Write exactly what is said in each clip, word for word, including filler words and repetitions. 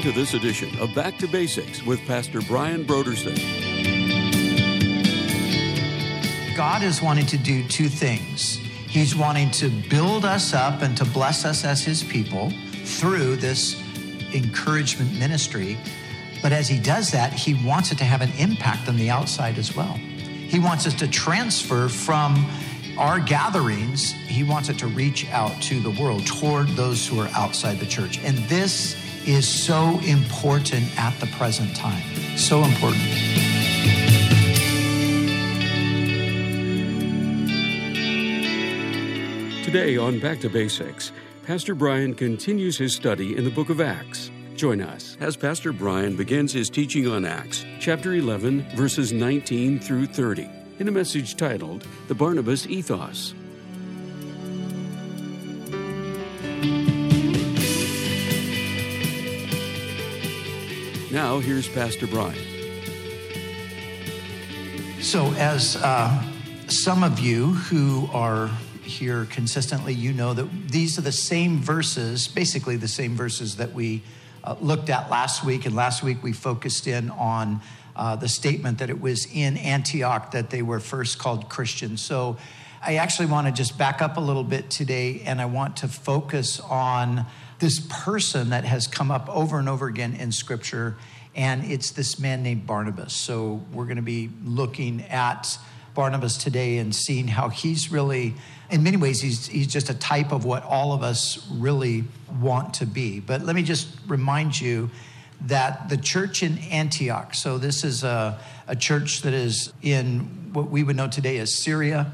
to this edition of Back to Basics with Pastor Brian Brodersen. God is wanting to do two things. He's wanting to build us up and to bless us as his people through this encouragement ministry. But as he does that, he wants it to have an impact on the outside as well. He wants us to transfer from our gatherings. He wants it to reach out to the world, toward those who are outside the church. And this is so important at the present time. So important. Today on Back to Basics, Pastor Brian continues his study in the book of Acts. Join us as Pastor Brian begins his teaching on Acts, chapter eleven, verses nineteen through thirty, in a message titled, The Barnabas Ethos. Now, here's Pastor Brian. So as uh, some of you who are here consistently, you know that these are the same verses, basically the same verses that we uh, looked at last week. And last week we focused in on uh, the statement that it was in Antioch that they were first called Christians. So I actually want to just back up a little bit today, and I want to focus on this person that has come up over and over again in Scripture, and it's this man named Barnabas. So we're going to be looking at Barnabas today and seeing how he's really, in many ways, he's he's just a type of what all of us really want to be. But let me just remind you that the church in Antioch, so this is a, a church that is in what we would know today as Syria,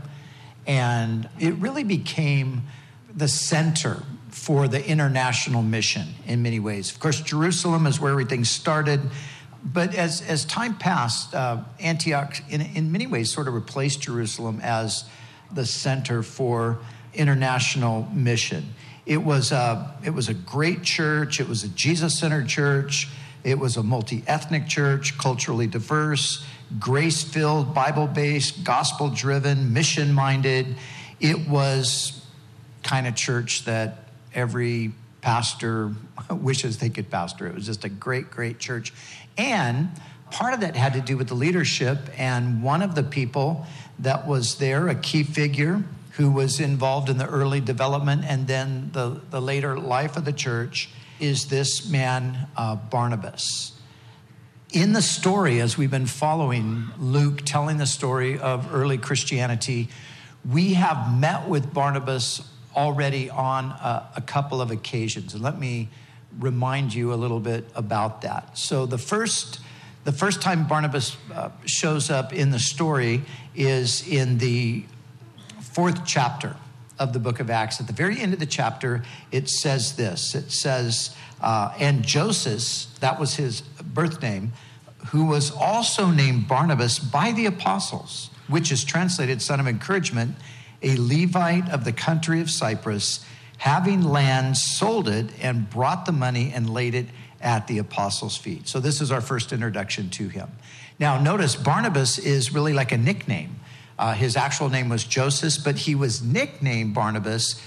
and it really became the center for the international mission in many ways. Of course, Jerusalem is where everything started. But as, as time passed, uh, Antioch, in, in many ways, sort of replaced Jerusalem as the center for international mission. It was a, it was a great church. It was a Jesus-centered church. It was a multi-ethnic church, culturally diverse, grace-filled, Bible-based, gospel-driven, mission-minded. It was kind of church that every pastor wishes they could pastor. It was just a great, great church. And part of that had to do with the leadership. And one of the people that was there, a key figure who was involved in the early development and then the, the later life of the church, is this man, uh, Barnabas. In the story, as we've been following Luke telling the story of early Christianity, we have met with Barnabas already on a, a couple of occasions. And let me remind you a little bit about that. So the first the first time Barnabas uh, shows up in the story is in the fourth chapter of the book of Acts. At the very end of the chapter, it says this. It says, uh, and Joseph, that was his birth name, who was also named Barnabas by the apostles, which is translated son of encouragement, a Levite of the country of Cyprus, having land, sold it, and brought the money and laid it at the apostles' feet. So this is our first introduction to him. Now, notice Barnabas is really like a nickname. Uh, his actual name was Joseph, but he was nicknamed Barnabas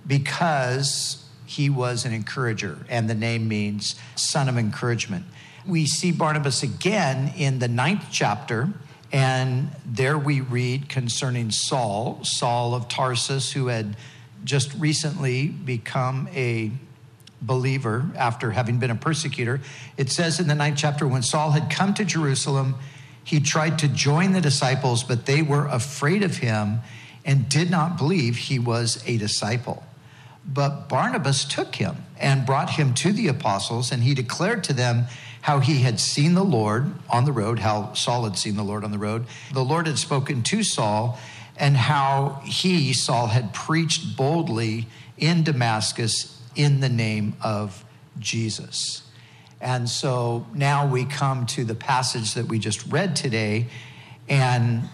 because he was an encourager, and the name means son of encouragement. We see Barnabas again in the ninth chapter, and there we read concerning Saul, Saul of Tarsus, who had just recently become a believer after having been a persecutor. It says in the ninth chapter, when Saul had come to Jerusalem, he tried to join the disciples, but they were afraid of him and did not believe he was a disciple. But Barnabas took him and brought him to the apostles, and he declared to them how he had seen the Lord on the road, how Saul had seen the Lord on the road. The Lord had spoken to Saul, and how he, Saul, had preached boldly in Damascus in the name of Jesus. And so now we come to the passage that we just read today, and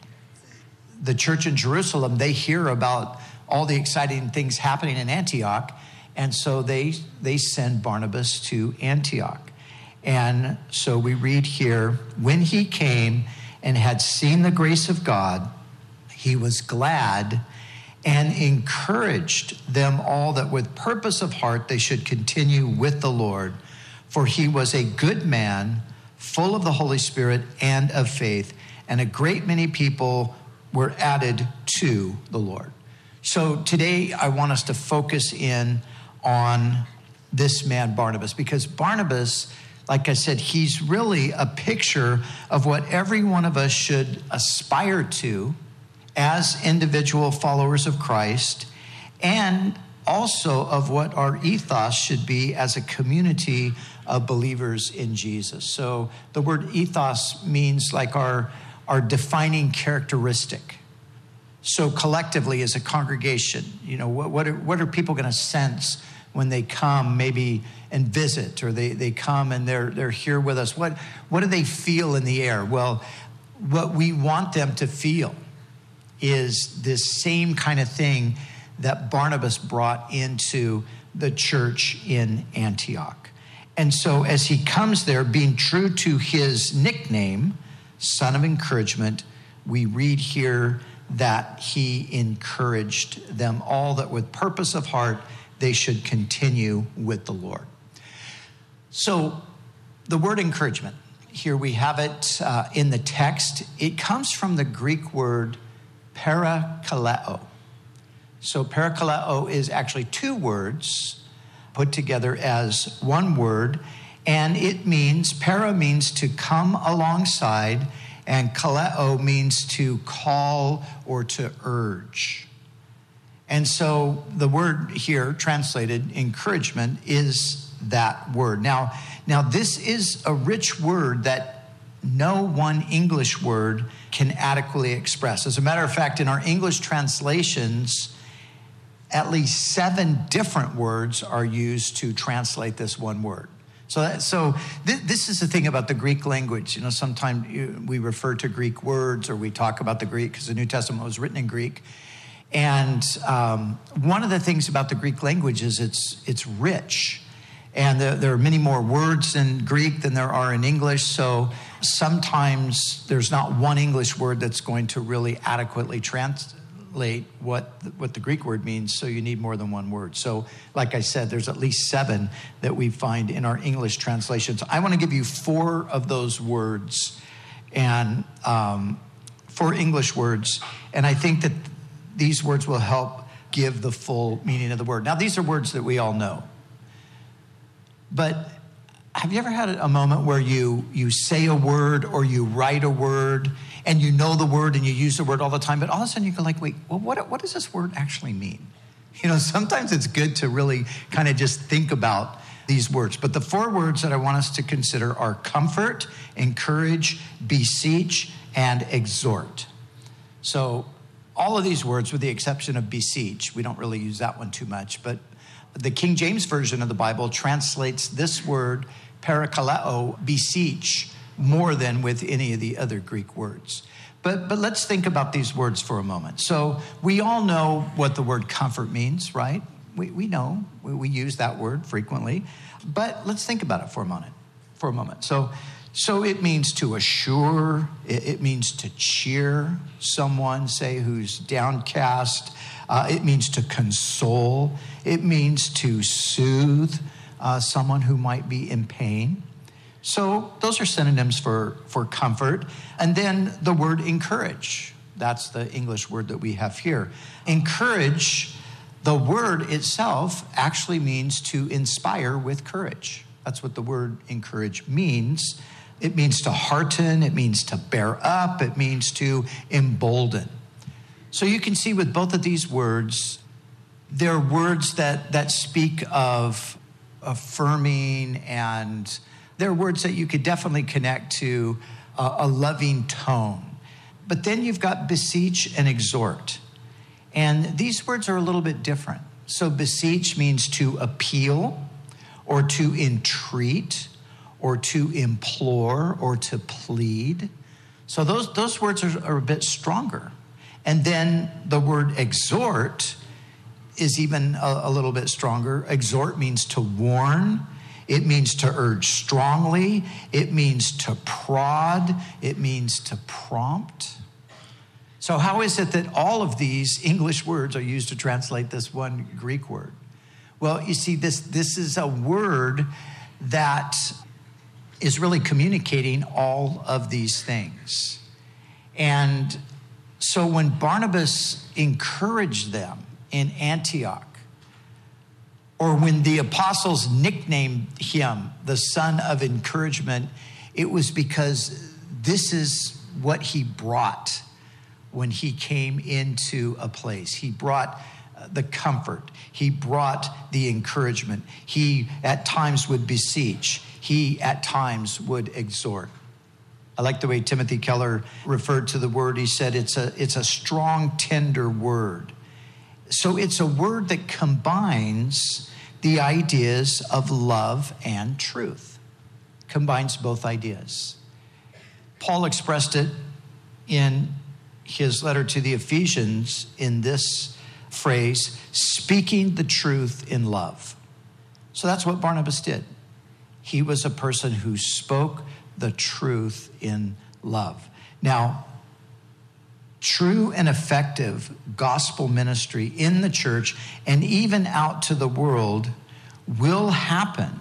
the church in Jerusalem, they hear about all the exciting things happening in Antioch, and so they they send Barnabas to Antioch. And so we read here, when he came and had seen the grace of God, he was glad and encouraged them all that with purpose of heart they should continue with the Lord. for he was a good man, full of the Holy Spirit and of faith, and a great many people were added to the Lord. So today I want us to focus in on this man Barnabas, because Barnabas, like I said, he's really a picture of what every one of us should aspire to as individual followers of Christ, and also of what our ethos should be as a community of believers in Jesus. So the word ethos means like our, our defining characteristic. So collectively as a congregation, you know, what, what, are, what are people going to sense when they come maybe and visit, or they, they come and they're, they're here with us? What, what do they feel in the air? Well, what we want them to feel is this same kind of thing that Barnabas brought into the church in Antioch. And so as he comes there, being true to his nickname, Son of Encouragement, we read here that he encouraged them all that with purpose of heart, they should continue with the Lord. So the word encouragement, here we have it uh, in the text. It comes from the Greek word parakaleo. So parakaleo is actually two words put together as one word, and it means, para means to come alongside, and kaleo means to call or to urge. And so the word here translated encouragement is that word. Now, now this is a rich word that no one English word can adequately express. As a matter of fact, in our English translations, at least seven different words are used to translate this one word. So, that, so th- this is the thing about the Greek language. You know, sometimes you, we refer to Greek words, or we talk about the Greek because the New Testament was written in Greek. And um, one of the things about the Greek language is it's it's rich. And there, there are many more words in Greek than there are in English. So sometimes there's not one English word that's going to really adequately translate what the, what the Greek word means. So you need more than one word. So like I said, there's at least seven that we find in our English translations. I want to give you four of those words, and um, four English words. And I think that these words will help give the full meaning of the word. Now, these are words that we all know. But have you ever had a moment where you, you say a word or you write a word and you know the word and you use the word all the time, but all of a sudden you go like, wait, well, what, what does this word actually mean? You know, sometimes it's good to really kind of just think about these words. But the four words that I want us to consider are comfort, encourage, beseech, and exhort. So all of these words, with the exception of beseech, we don't really use that one too much, but the King James Version of the Bible translates this word, parakaleo, beseech, more than with any of the other Greek words. But, but let's think about these words for a moment. So we all know what the word comfort means, right? We, we know, we, we use that word frequently. But let's think about it for a moment. For a moment. So, so it means to assure, it, it means to cheer someone, say, who's downcast. Uh, it means to console. It means to soothe uh, someone who might be in pain. So those are synonyms for, for comfort. And then the word encourage. That's the English word that we have here. Encourage, the word itself actually means to inspire with courage. That's what the word encourage means. It means to hearten. It means to bear up. It means to embolden. So you can see with both of these words, they're words that, that speak of affirming, and they're words that you could definitely connect to a, a loving tone. But then you've got beseech and exhort. And these words are a little bit different. So beseech means to appeal or to entreat or to implore or to plead. So those, those words are, are a bit stronger. And then the word exhort is even a, a little bit stronger. Exhort means to warn. It means to urge strongly. It means to prod. It means to prompt. So how is it that all of these English words are used to translate this one Greek word? Well, you see, this, this is a word that is really communicating all of these things. And so when Barnabas encouraged them in Antioch, or when the apostles nicknamed him the son of encouragement, it was because this is what he brought when he came into a place. He brought the comfort. He brought the encouragement. He at times would beseech. He at times would exhort. I like the way Timothy Keller referred to the word. He said it's a, it's a strong, tender word. So it's a word that combines the ideas of love and truth. Combines both ideas. Paul expressed it in his letter to the Ephesians in this phrase, speaking the truth in love. So that's what Barnabas did. He was a person who spoke the truth in love. Now, true and effective gospel ministry in the church and even out to the world will happen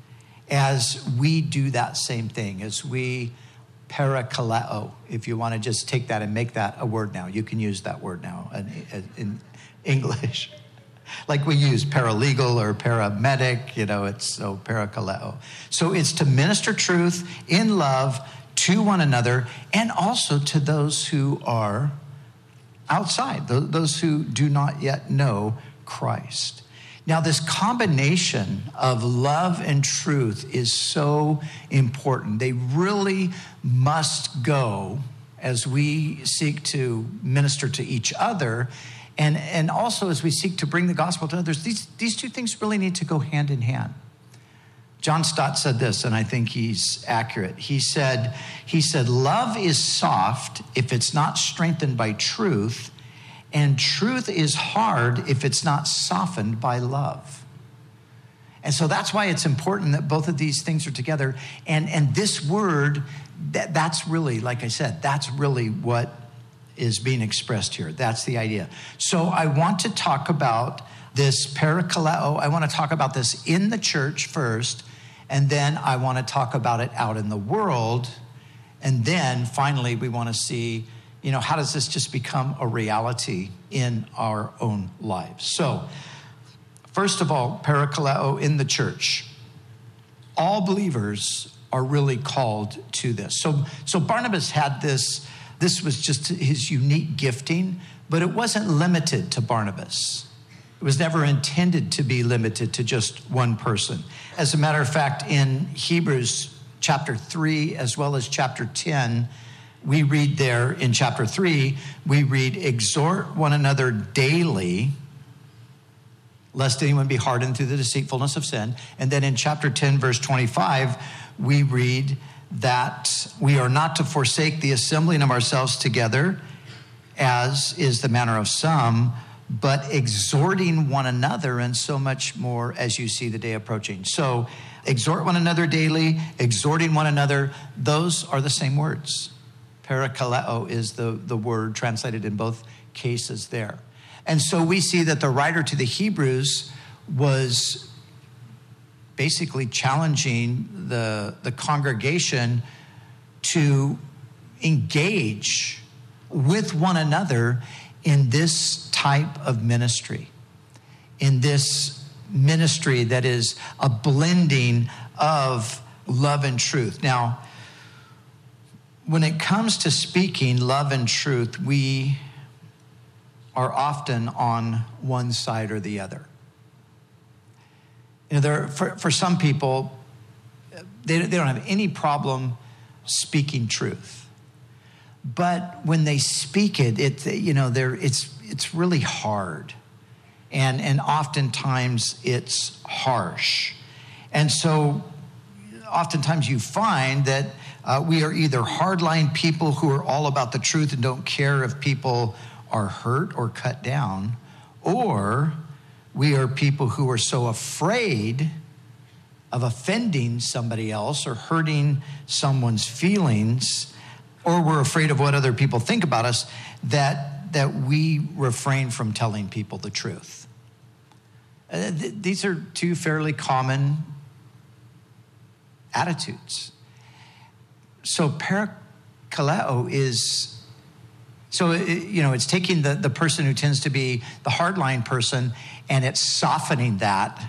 as we do that same thing, as we parakaleo, if you want to just take that and make that a word now. You can use that word now in, in English. Like we use paralegal or paramedic, you know, it's so parakaleo. So it's to minister truth in love to one another and also to those who are outside, those who do not yet know Christ. Now, this combination of love and truth is so important. They really must go as we seek to minister to each other and, and also as we seek to bring the gospel to others. These, these two things really need to go hand in hand. John Stott said this, and I think he's accurate. He said, he said, love is soft if it's not strengthened by truth, and truth is hard if it's not softened by love. And so that's why it's important that both of these things are together. And, and this word, that, that's really, like I said, that's really what is being expressed here. That's the idea. So I want to talk about this parakaleo. I want to talk about this in the church first, and then I want to talk about it out in the world. And then finally, we want to see, you know, how does this just become a reality in our own lives? So, first of all, parakaleo in the church. All believers are really called to this. So, so Barnabas had this, this was just his unique gifting, but it wasn't limited to Barnabas. It was never intended to be limited to just one person. As a matter of fact, in Hebrews chapter three, as well as chapter ten, we read there in chapter three, we read, exhort one another daily, lest anyone be hardened through the deceitfulness of sin. And then in chapter ten, verse twenty-five, we read that we are not to forsake the assembling of ourselves together, as is the manner of some, but exhorting one another, and so much more as you see the day approaching. So exhort one another daily, exhorting one another, those are the same words. Parakaleo is the, the word translated in both cases there. And so we see that the writer to the Hebrews was basically challenging the, the congregation to engage with one another in this type of ministry, in this ministry that is a blending of love and truth. Now, when it comes to speaking love and truth, we are often on one side or the other. You know, there, for, for some people, they, they don't have any problem speaking truth. But when they speak it, it you know, they're, it's it's really hard. And, and oftentimes it's harsh. And so oftentimes you find that uh, we are either hardline people who are all about the truth and don't care if people are hurt or cut down, or we are people who are so afraid of offending somebody else or hurting someone's feelings, or we're afraid of what other people think about us, that that we refrain from telling people the truth. Uh, th- these are two fairly common attitudes. So parakaleo is, so, it, you know, it's taking the, the person who tends to be the hardline person and it's softening that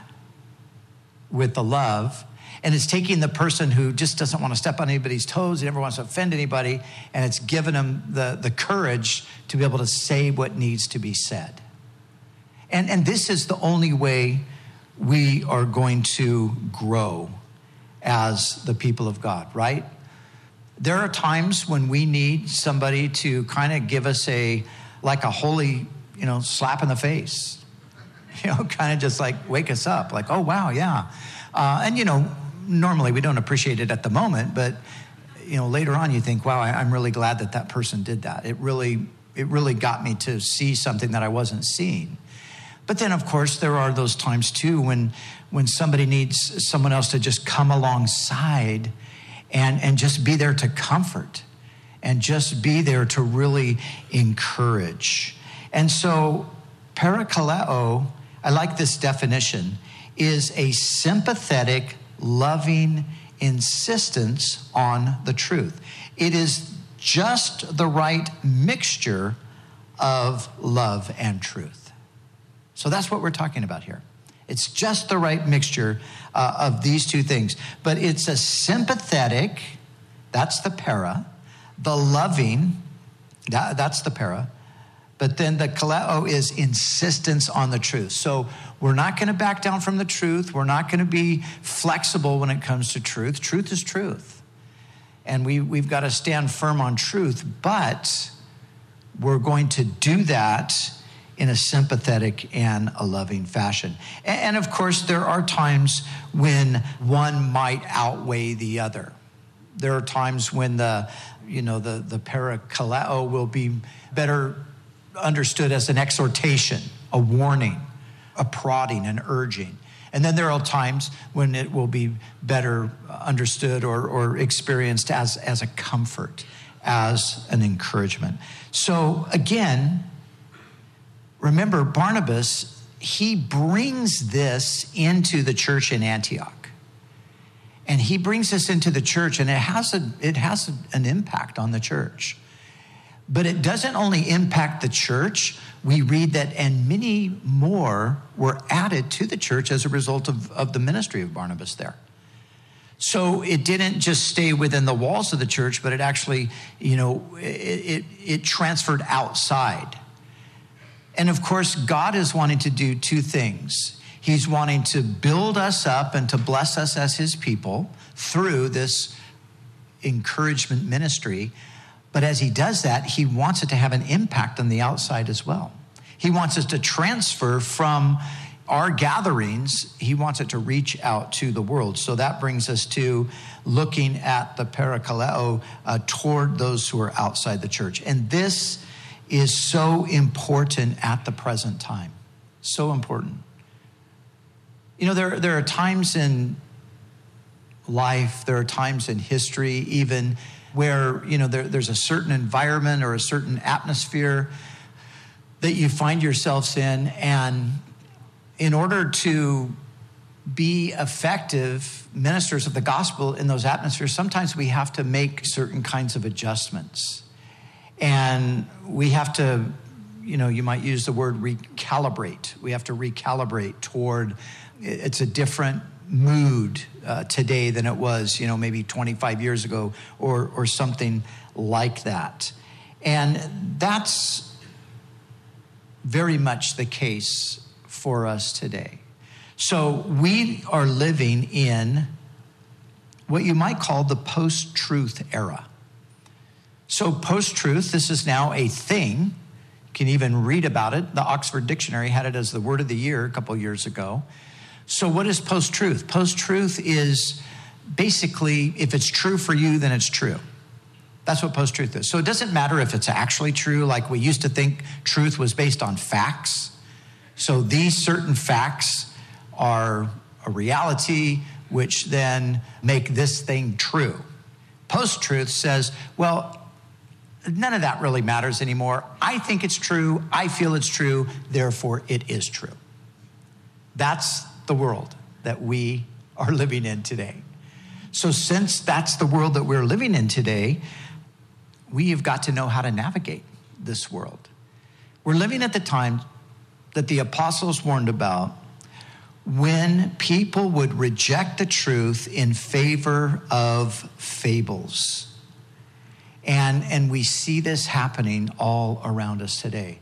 with the love. And it's taking the person who just doesn't want to step on anybody's toes, he never wants to offend anybody, and it's giving them the, the courage to be able to say what needs to be said. And, and this is the only way we are going to grow as the people of God, right? There are times when we need somebody to kind of give us a, like a holy, you know, slap in the face. You know, kind of just like wake us up, like, oh, wow, yeah. Uh, and, you know, normally we don't appreciate it at the moment, but, you know, later on you think, wow, I, I'm really glad that that person did that. It really, it really got me to see something that I wasn't seeing. But then, of course, there are those times too when, when somebody needs someone else to just come alongside and, and just be there to comfort and just be there to really encourage. And so parakaleo, I like this definition, is a sympathetic, loving insistence on the truth. It is just the right mixture of love and truth. So that's what we're talking about here. It's just the right mixture uh, of these two things. But it's a sympathetic, that's the para, the loving, that, that's the para, but then the kaleo is insistence on the truth. So we're not going to back down from the truth. We're not going to be flexible when it comes to truth. Truth is truth. And we, we've got to stand firm on truth, but we're going to do that in a sympathetic and a loving fashion. And, and of course, there are times when one might outweigh the other. There are times when the, you know, the, the parakaleo will be better understood as an exhortation, a warning, a prodding, an urging. And then there are times when it will be better understood or, or experienced as, as a comfort, as an encouragement. So again, remember Barnabas, he brings this into the church in Antioch. And he brings this into the church, and it has a, it has a, an impact on the church. But it doesn't only impact the church. We read that, and many more were added to the church as a result of, of the ministry of Barnabas there. So it didn't just stay within the walls of the church, but it actually, you know, it, it, it transferred outside. And of course, God is wanting to do two things. He's wanting to build us up and to bless us as his people through this encouragement ministry. But as he does that, he wants it to have an impact on the outside as well. He wants us to transfer from our gatherings. He wants it to reach out to the world. So that brings us to looking at the parakaleo uh, toward those who are outside the church. And this is so important at the present time. So important. You know, there, there are times in life, there are times in history even where, you know, there, there's a certain environment or a certain atmosphere that you find yourselves in. And in order to be effective ministers of the gospel in those atmospheres, sometimes we have to make certain kinds of adjustments. And we have to, you know, you might use the word recalibrate. We have to recalibrate toward, it's a different mood uh, today than it was, you know, maybe twenty-five years ago or or something like that. And that's very much the case for us today. So we are living in what you might call the post-truth era. So post-truth, this is now a thing. You can even read about it. The Oxford Dictionary had it as the word of the year a couple years ago. So what is post-truth? Post-truth is basically, if it's true for you, then it's true. That's what post-truth is. So it doesn't matter if it's actually true, like we used to think truth was based on facts. So these certain facts are a reality, which then make this thing true. Post-truth says, well, none of that really matters anymore. I think it's true. I feel it's true. Therefore, it is true. That's the world that we are living in today. So since that's the world that we're living in today, we have got to know how to navigate this world. We're living at the time that the apostles warned about, when people would reject the truth in favor of fables. And, and we see this happening all around us today.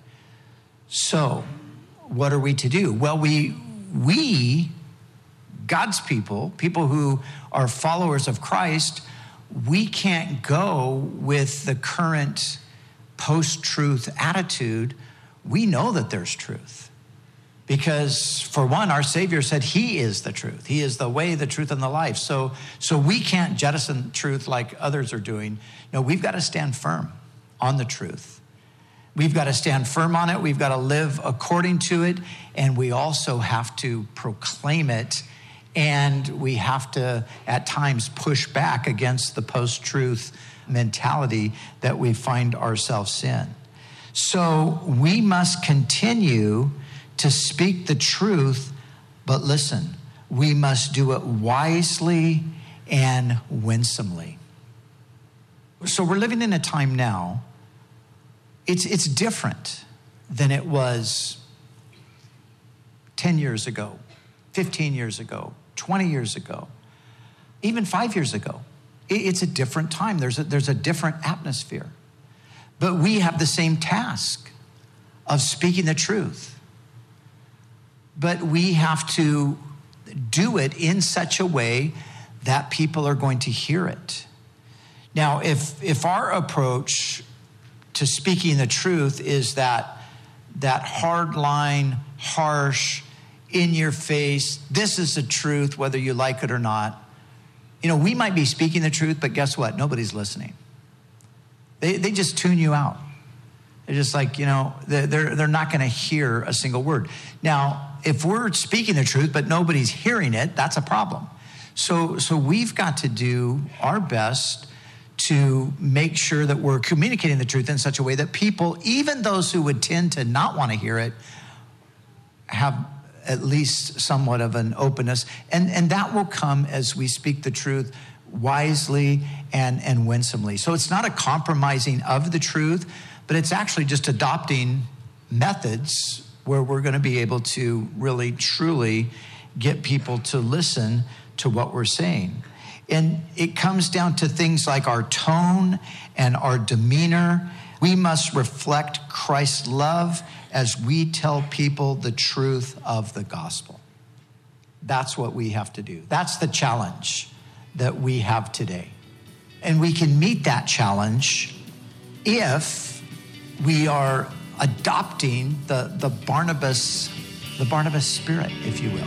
So what are we to do? Well, we, we, God's people, people who are followers of Christ, we can't go with the current post-truth attitude. We know that there's truth. Because for one, our Savior said he is the truth. He is the way, the truth, and the life. So, so we can't jettison truth like others are doing. No, we've got to stand firm on the truth. We've got to stand firm on it. We've got to live according to it. And we also have to proclaim it. And we have to, at times, push back against the post-truth mentality that we find ourselves in. So we must continue to speak the truth, but listen, we must do it wisely and winsomely. So we're living in a time now, it's, it's different than it was ten years ago, fifteen years ago, twenty years ago, even five years ago. It, it's a different time. There's a, there's a different atmosphere. But we have the same task of speaking the truth. But we have to do it in such a way that people are going to hear it. Now, if if our approach to speaking the truth is that that hard line, harsh, in your face, this is the truth, whether you like it or not, you know, we might be speaking the truth, but guess what? Nobody's listening. They they just tune you out. They're just like, you know, they're they're not going to hear a single word. Now, if we're speaking the truth, but nobody's hearing it, that's a problem. So, so we've got to do our best to make sure that we're communicating the truth in such a way that people, even those who would tend to not want to hear it, have at least somewhat of an openness. And, and that will come as we speak the truth wisely and, and winsomely. So it's not a compromising of the truth, but it's actually just adopting methods where we're going to be able to really, truly get people to listen to what we're saying. And it comes down to things like our tone and our demeanor. We must reflect Christ's love as we tell people the truth of the gospel. That's what we have to do. That's the challenge that we have today. And we can meet that challenge if we are adopting the, the Barnabas, the Barnabas spirit, if you will.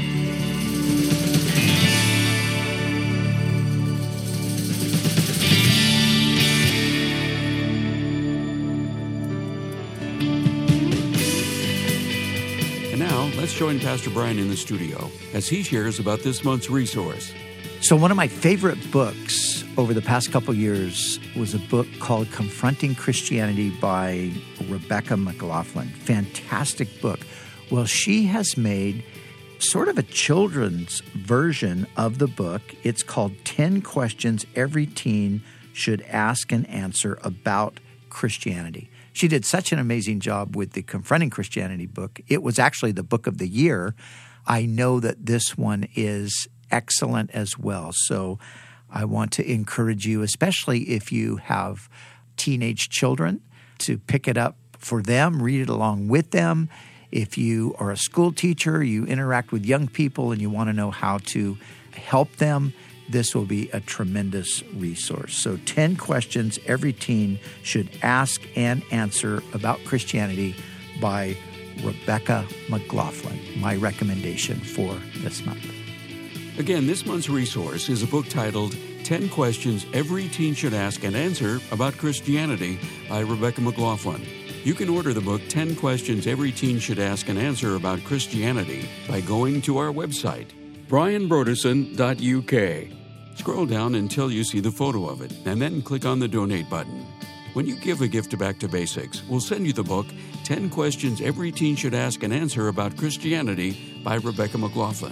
And now, let's join Pastor Brian in the studio as he shares about this month's resource. So one of my favorite books over the past couple years was a book called Confronting Christianity by Rebecca McLaughlin. Fantastic book. Well, she has made sort of a children's version of the book. It's called ten Questions Every Teen Should Ask and Answer About Christianity. She did such an amazing job with the Confronting Christianity book. It was actually the book of the year. I know that this one is excellent as well. So I want to encourage you, especially if you have teenage children, to pick it up for them, read it along with them. If you are a school teacher, you interact with young people and you want to know how to help them, this will be a tremendous resource. So ten questions every teen should ask and answer about Christianity by Rebecca McLaughlin, my recommendation for this month. Again, this month's resource is a book titled ten Questions Every Teen Should Ask and Answer About Christianity by Rebecca McLaughlin. You can order the book ten Questions Every Teen Should Ask and Answer About Christianity by going to our website, brian brodersen dot u k. Scroll down until you see the photo of it, and then click on the Donate button. When you give a gift to Back to Basics, we'll send you the book, ten Questions Every Teen Should Ask and Answer About Christianity by Rebecca McLaughlin.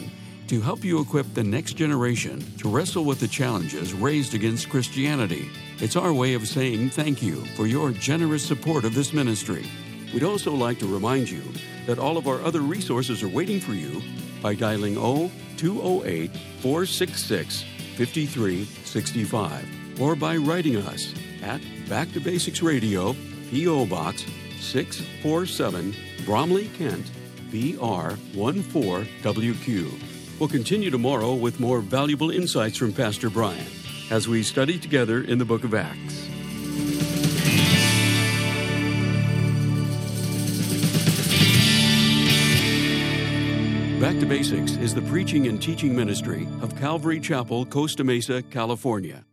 to help you equip the next generation to wrestle with the challenges raised against Christianity. It's our way of saying thank you for your generous support of this ministry. We'd also like to remind you that all of our other resources are waiting for you by dialing two oh eight, four six six, five three six five or by writing us at Back to Basics Radio, P O. Box six forty-seven, Bromley, Kent, B R one four W Q. We'll continue tomorrow with more valuable insights from Pastor Brian as we study together in the book of Acts. Back to Basics is the preaching and teaching ministry of Calvary Chapel, Costa Mesa, California.